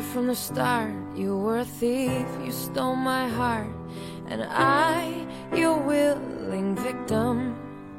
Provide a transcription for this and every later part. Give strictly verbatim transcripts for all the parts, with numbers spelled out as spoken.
from the start. You were a thief, you stole my heart, and I, your willing victim.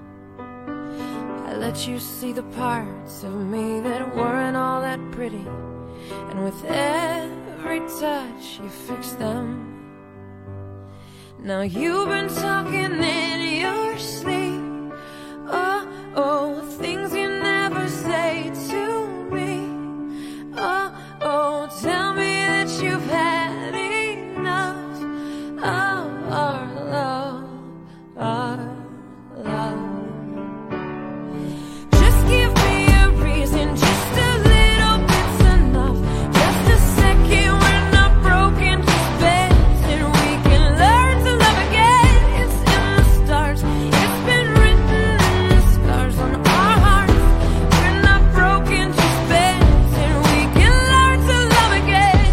I let you see the parts of me that weren't all that pretty, and with every touch you fixed them. Now you've been talking in your sleep, oh, oh, things you never say to me. Oh, oh, tell me that you've had enough of our love, our love. Just give me a reason, just a little bit's enough. Just a second, we're not broken, just bends, and we can learn to love again. It's in the stars, it's been written in the scars on our hearts. We're not broken, just bends, and we can learn to love again.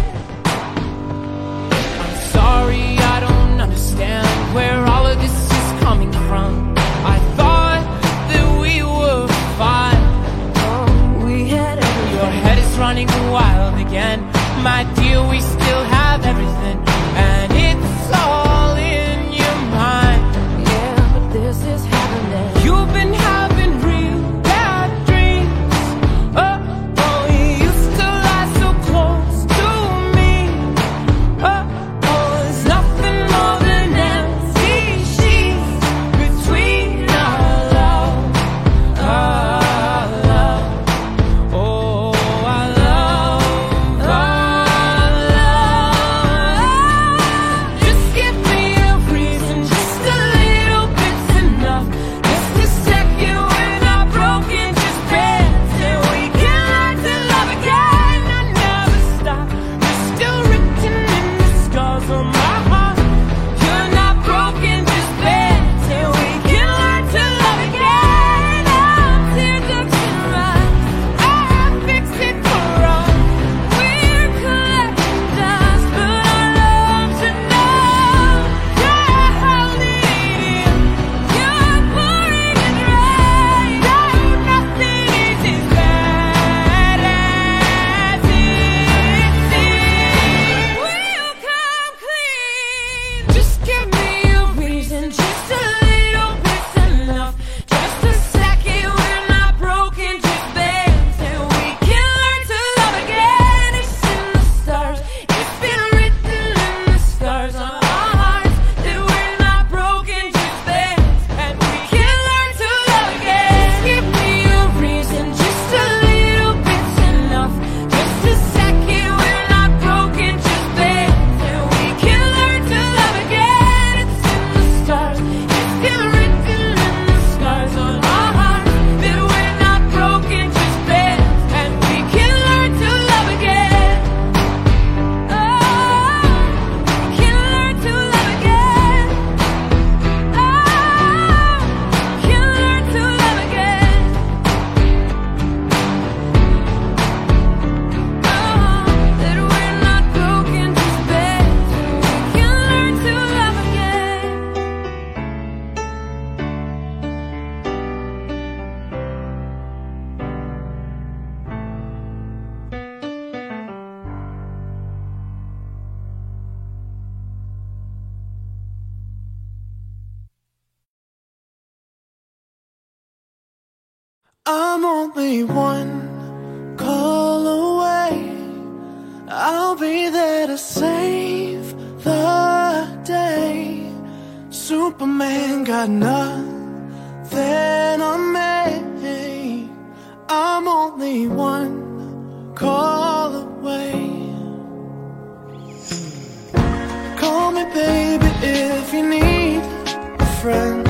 I'm sorry, I don't understand where all of this is coming from. I thought that we were fine. Oh, we had everything. Your head is running wild again. My dear, we still have everything, and it's all in your mind. Yeah, but this is happening. You've been having real bad dreams. Oh, oh, you used to lie so close to me. Oh, oh, there's nothing more than empty sheets between our love, our love. Oh, our love, our love. Just give me a reason, just a little bit's enough. Just a second, we're not broken, just bends, and we can learn to love again. I never stop, you're still written in the scars on my heart. You're not broken, just bends, and we can learn to love again. Our teardrops can rise, I fix it for us. We're collecting dust, but our love's enough. You're holding it in, you're pouring it rain. No, nothing is as bad as it seems. We'll come clean. Just give me a reason, just a little bit's enough. Just a second, we're not broken, just bends, and we can learn to love again. It's in the stars, it's been written in the scars on our hearts that we're not broken, just bends, and we can learn to love again. Just give me a reason, just a little bit's enough. Just a second, we're not broken, just bends, and we can learn to love again. It's in the stars, it's been written in the scars on our hearts that we're not broken, just bends, and we can learn to love again. Oh, we can learn to love again. Oh, we can learn to love again. Oh, that we're not broken, just bends, and we can learn to love again. I'm only one call away. I'll be there to save the day. Superman got nothing on me. I'm only one call away. Call me baby if you need a friend.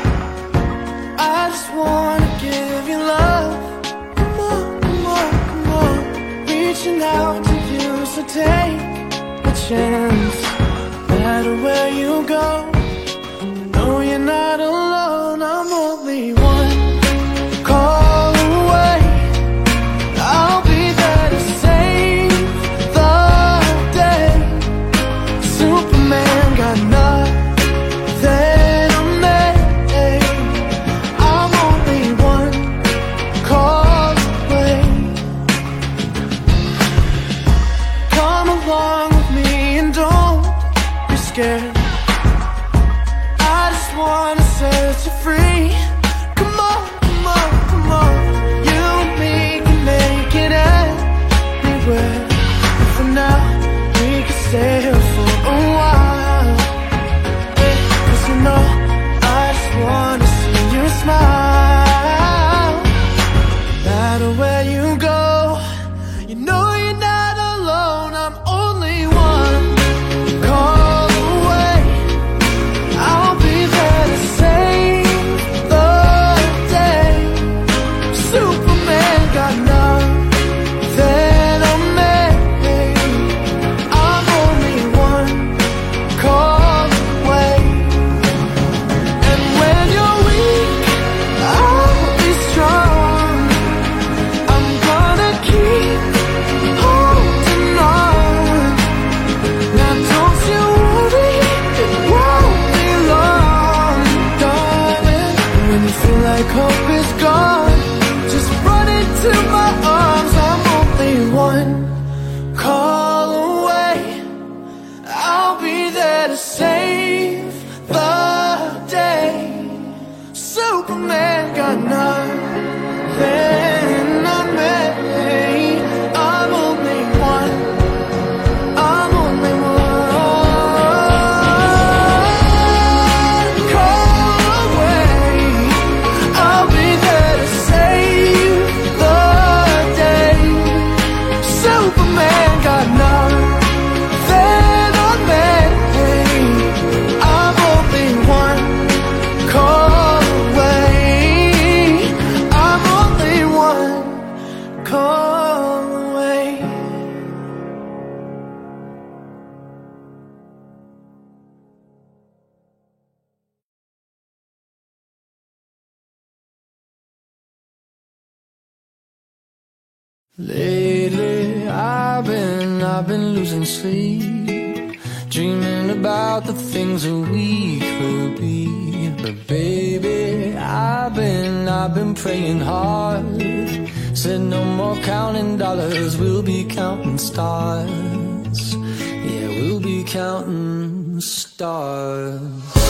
I just wanna give you love. Come on, come on, come on. Reaching out to you, so take a chance. No matter where you go, no, you're not alone. I'm only one call away. I'll be there to save the day. Superman got nothing on me. I'm only one call away. Call wanna set you free. Come on, come on, come on. You and me can make it anywhere. And for now, we can stay here for a while. Yeah, 'cause you know, I just wanna see you smile. No matter where you go, you know you're not alone. I'm only one call away. I'll be there to save the day. Superman got nothing on me. I'm only one call away. And when you're weak, I'll be strong. I'm gonna keep holding on. Now don't you worry, it won't be long, darling. When you feel like hope is gone, just run into my arms. I'm only one call away. I'll be there to save the day. Superman got nothing on me. I'm only one. I'm only one call away. I'll be there to save the day. Superman got nothing on me. I'm only one call away. I'm only one call away. Lately, I've been, I've been losing sleep, dreaming about the things that we could be. But baby, I've been, I've been praying hard. Said no more counting dollars, we'll be counting stars. Yeah, we'll be counting stars.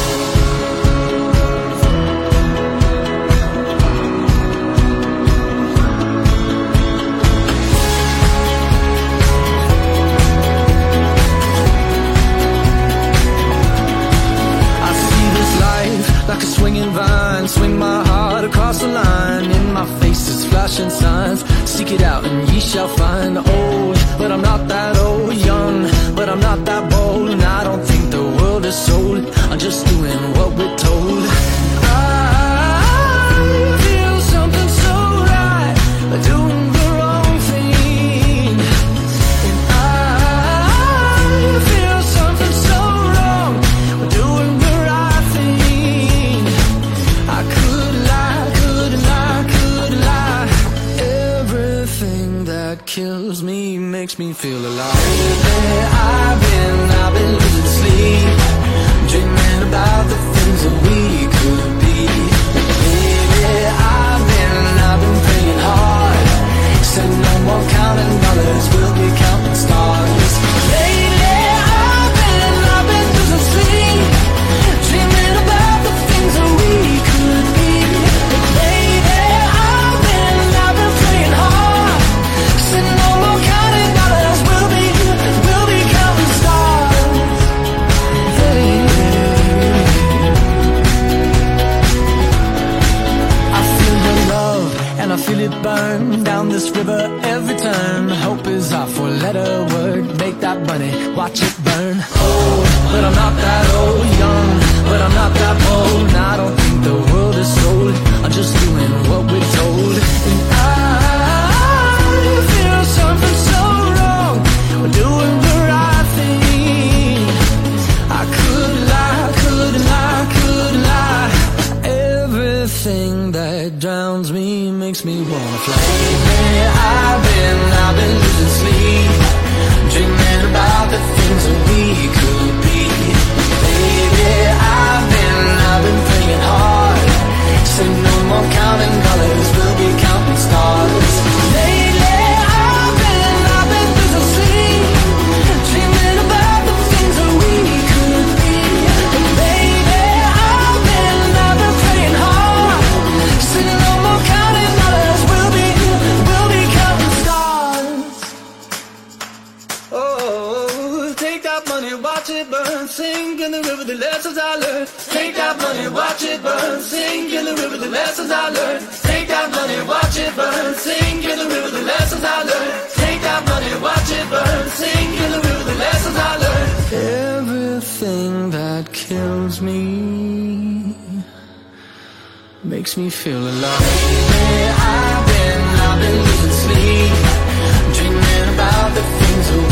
Like a swinging vine, swing my heart across the line. In my face is flashing signs. Seek it out and ye shall find. Old, but I'm not that old. Young, but I'm not that bold. And I don't think the world is sold. I'm just doing what we're told. I feel something so right, doing the wrong thing. And I feel something so wrong, doing the right thing. I could lie, could lie, could lie. Everything that kills me makes me feel alive. Lately, I've been, I've been losing sleep, dreaming about the things that we could be. Lately, I've been, I've been praying hard. Said no more counting dollars, we'll be counting stars. Lately, I've been, I've been losing sleep, dreaming about the things that we could be. Lately, I've been, I've been praying hard. Said no more counting dollars, we'll be, we'll be counting stars. I feel the love and I feel it burn down this river every turn. Hope is our four-letter word. Make that money, watch it burn. Old, but I'm not that old. Young, but I'm not that bold. And I don't think the world is sold. I'm just doing what we're told. And I feel something so wrong. We're doing the right thing. I could lie, could lie, could lie. Everything that drowns me makes me wanna fly. Lately, I've been, I've been losing sleep, dreaming about the things that we could be. Baby, I've been, I've been praying hard. Say no more counting dollars, we'll be counting stars. Lately, I've been, I've been losing sleep, dreaming about the things that we could be. But baby, I've been, sink in the river, the lessons I learned. Take that money, watch it burn. Sink in the river, the lessons I learned. Take that money, watch it burn. Sink in the river, the lessons I learned. Take that money, watch it burn. Sink in the river, the lessons I learned. Everything that kills me makes me feel alive. I've been, I've been losing sleep, dreaming about the things